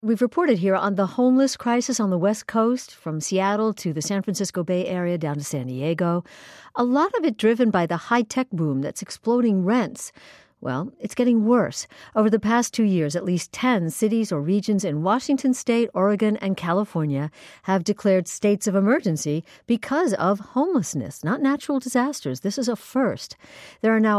We've reported here on the homeless crisis on the West Coast, from Seattle to the San Francisco Bay Area down to San Diego. A lot of it driven by the high-tech boom that's exploding rents. Well, it's getting worse. Over the past 2 years, at least 10 cities or regions in Washington state, Oregon, and California have declared states of emergency because of homelessness, not natural disasters. This is a first. There are now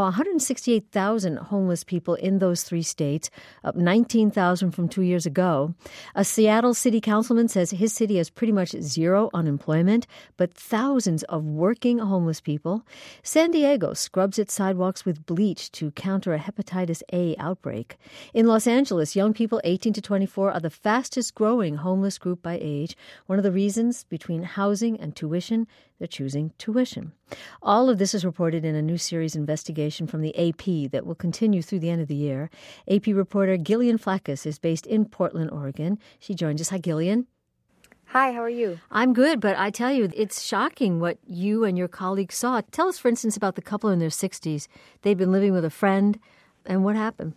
168,000 homeless people in those three states, up 19,000 from 2 years ago. A Seattle city councilman says his city has pretty much zero unemployment, but thousands of working homeless people. San Diego scrubs its sidewalks with bleach to counter a hepatitis A outbreak. In Los Angeles, young people 18 to 24 are the fastest growing homeless group by age. One of the reasons, between housing and tuition, they're choosing tuition. All of this is reported in a new series investigation from the AP that will continue through the end of the year. AP reporter Gillian Flaccus is based in Portland, Oregon. She joins us. Hi, Gillian. Hi, how are you? I'm good, but I tell you, it's shocking what you and your colleagues saw. Tell us, for instance, about the couple in their 60s. They'd been living with a friend, and what happened?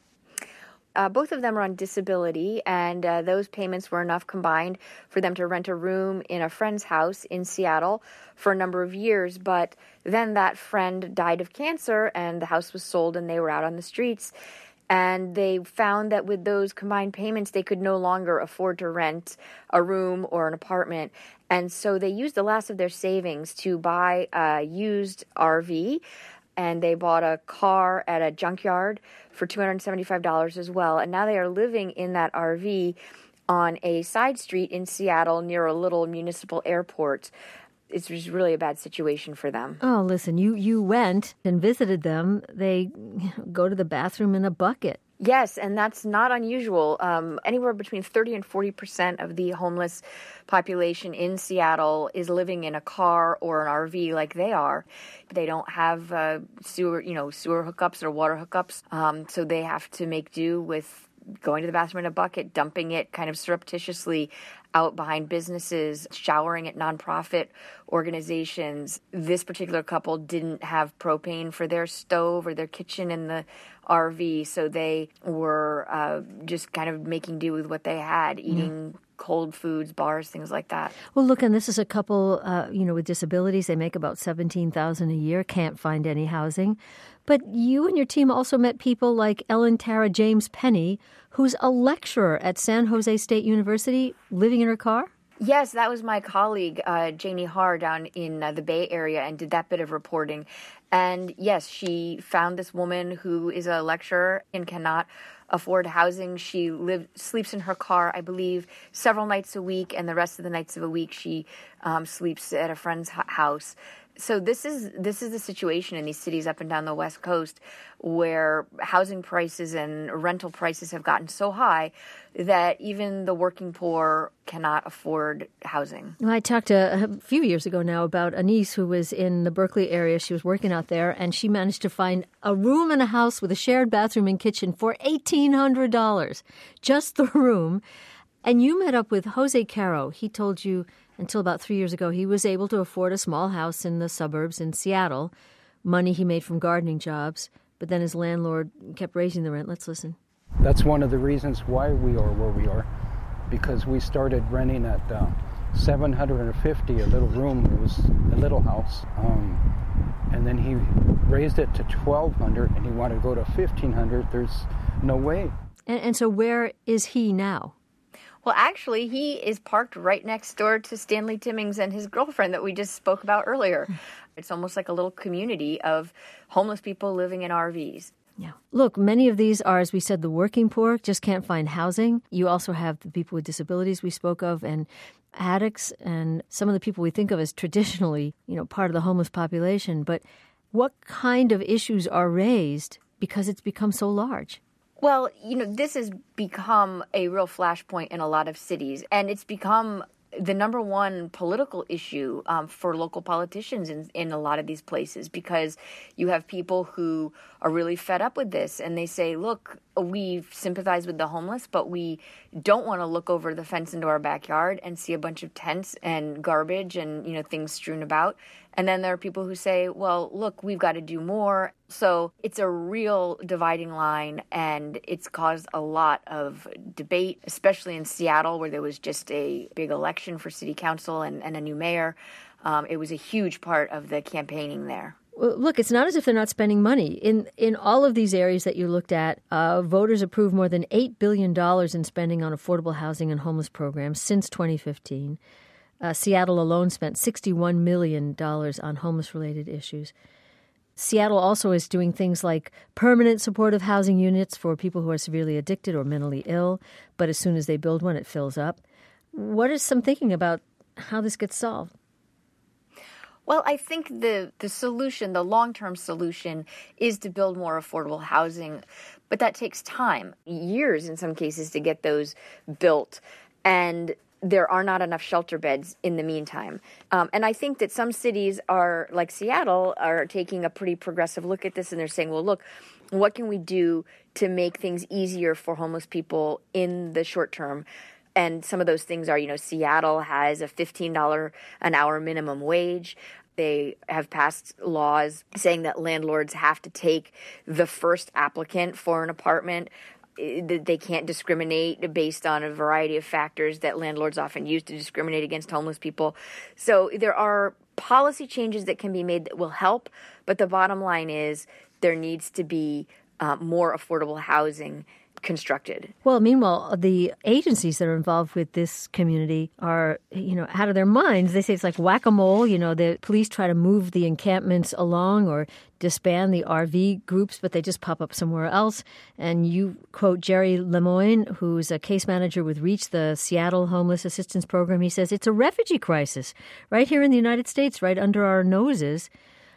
Both of them are on disability, and those payments were enough combined for them to rent a room in a friend's house in Seattle for a number of years. But then that friend died of cancer, and the house was sold, and they were out on the streets. And they found that with those combined payments, they could no longer afford to rent a room or an apartment. And so they used the last of their savings to buy a used RV. And they bought a car at a junkyard for $275 as well. And now they are living in that RV on a side street in Seattle near a little municipal airport. It's just really a bad situation for them. Oh, listen, you went and visited them. They go to the bathroom in a bucket. Yes, and that's not unusual. Anywhere between 30 and 40% of the homeless population in Seattle is living in a car or an RV like they are. They don't have sewer hookups or water hookups, so they have to make do with going to the bathroom in a bucket, dumping it kind of surreptitiously out behind businesses, showering at nonprofit organizations. This particular couple didn't have propane for their stove or their kitchen in the RV, so they were just kind of making do with what they had, eating cold foods, bars, things like that. Well, look, and this is a couple, with disabilities. They make about $17,000 a year, can't find any housing. But you and your team also met people like Ellen Tara James Penny, who's a lecturer at San Jose State University, living in her car? Yes, that was my colleague, Janie Har, down in the Bay Area, and did that bit of reporting. And yes, she found this woman who is a lecturer and cannot afford housing. She sleeps in her car, I believe, several nights a week, and the rest of the nights of a week she sleeps at a friend's house. So this is the situation in these cities up and down the West Coast, where housing prices and rental prices have gotten so high that even the working poor cannot afford housing. Well, I talked a few years ago now about a niece who was in the Berkeley area. She was working out there, and she managed to find a room in a house with a shared bathroom and kitchen for $1,800, just the room. And you met up with Jose Caro. He told you until about 3 years ago he was able to afford a small house in the suburbs in Seattle, money he made from gardening jobs, but then his landlord kept raising the rent. Let's listen. That's one of the reasons why we are where we are, because we started renting at $750 a little room. It was a little house, and then he raised it to $1,200, and he wanted to go to $1,500. There's no way. And so where is he now? Well, actually, he is parked right next door to Stanley Timmings and his girlfriend that we just spoke about earlier. It's almost like a little community of homeless people living in RVs. Yeah. Look, many of these are, as we said, the working poor, just can't find housing. You also have the people with disabilities we spoke of, and addicts, and some of the people we think of as traditionally, part of the homeless population. But what kind of issues are raised because it's become so large? Well, this has become a real flashpoint in a lot of cities, and it's become the number one political issue for local politicians in a lot of these places, because you have people who are really fed up with this, and they say, look, we sympathize with the homeless, but we don't want to look over the fence into our backyard and see a bunch of tents and garbage and, things strewn about. And then there are people who say, well, look, we've got to do more. So it's a real dividing line, and it's caused a lot of debate, especially in Seattle, where there was just a big election for city council and a new mayor. It was a huge part of the campaigning there. Well, look, it's not as if they're not spending money. In all of these areas that you looked at, voters approved more than $8 billion in spending on affordable housing and homeless programs since 2015. Seattle alone spent $61 million on homeless-related issues. Seattle also is doing things like permanent supportive housing units for people who are severely addicted or mentally ill, but as soon as they build one, it fills up. What is some thinking about how this gets solved? Well, I think the solution, the long-term solution, is to build more affordable housing, but that takes time, years in some cases, to get those built. And there are not enough shelter beds in the meantime. And I think that some cities are, like Seattle, are taking a pretty progressive look at this, and they're saying, well, look, what can we do to make things easier for homeless people in the short term? And some of those things are, Seattle has a $15 an hour minimum wage. They have passed laws saying that landlords have to take the first applicant for an apartment. They can't discriminate based on a variety of factors that landlords often use to discriminate against homeless people. So there are policy changes that can be made that will help, but the bottom line is there needs to be more affordable housing constructed. Well, meanwhile, the agencies that are involved with this community are, out of their minds. They say it's like whack-a-mole. The police try to move the encampments along or disband the RV groups, but they just pop up somewhere else. And you quote Jerry Lemoyne, who's a case manager with REACH, the Seattle Homeless Assistance Program. He says it's a refugee crisis right here in the United States, right under our noses.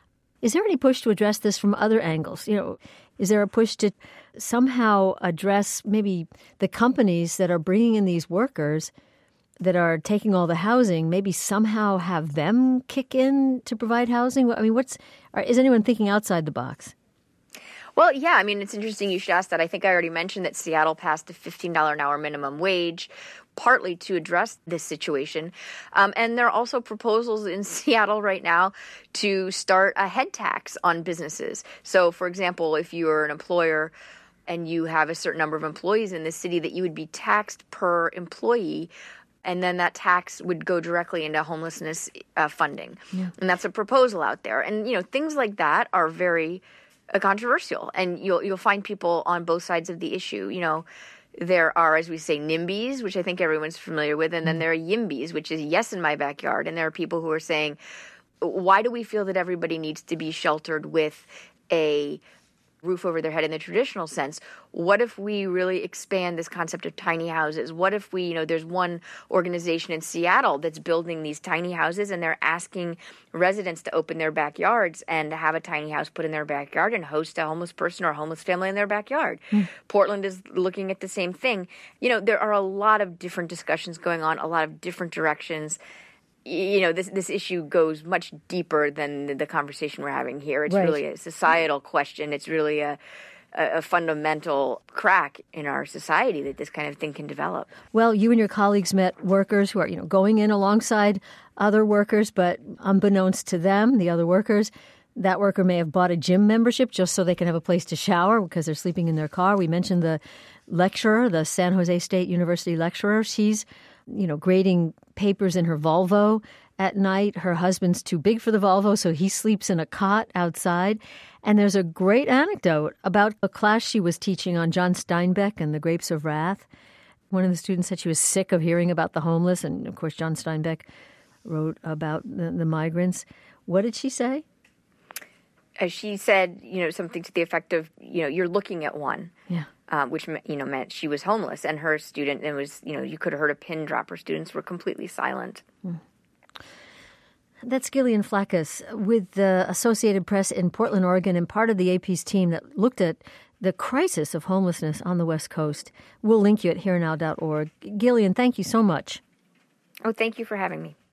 Is there any push to address this from other angles? Is there a push to somehow address maybe the companies that are bringing in these workers that are taking all the housing, maybe somehow have them kick in to provide housing? I mean, is anyone thinking outside the box? Well, yeah, I mean, it's interesting you should ask that. I think I already mentioned that Seattle passed a $15 an hour minimum wage, partly to address this situation. And there are also proposals in Seattle right now to start a head tax on businesses. So, for example, if you're an employer and you have a certain number of employees in the city, that you would be taxed per employee, and then that tax would go directly into homelessness funding. Yeah. And that's a proposal out there. And, things like that are very controversial, and you'll find people on both sides of the issue. There are, as we say, NIMBYs, which I think everyone's familiar with, and then there are YIMBYs, which is yes in my backyard. And there are people who are saying, why do we feel that everybody needs to be sheltered with a roof over their head in the traditional sense? What if we really expand this concept of tiny houses? What if we, there's one organization in Seattle that's building these tiny houses, and they're asking residents to open their backyards and have a tiny house put in their backyard and host a homeless person or a homeless family in their backyard. Portland is looking at the same thing. There are a lot of different discussions going on, a lot of different directions. This issue goes much deeper than the conversation we're having here. It's really a societal question. It's really a fundamental crack in our society that this kind of thing can develop. Well, you and your colleagues met workers who are, going in alongside other workers, but unbeknownst to them, the other workers, that worker may have bought a gym membership just so they can have a place to shower because they're sleeping in their car. We mentioned the lecturer, the San Jose State University lecturer. She's grading papers in her Volvo at night. Her husband's too big for the Volvo, so he sleeps in a cot outside. And there's a great anecdote about a class she was teaching on John Steinbeck and the Grapes of Wrath. One of the students said she was sick of hearing about the homeless, and of course John Steinbeck wrote about the migrants. What did she say? She said, something to the effect of, you're looking at one. Yeah. Which, meant she was homeless, and her student, it was, you could have heard a pin drop. Her students were completely silent. That's Gillian Flaccus with the Associated Press in Portland, Oregon, and part of the AP's team that looked at the crisis of homelessness on the West Coast. We'll link you at herenow.org. Gillian, thank you so much. Oh, thank you for having me.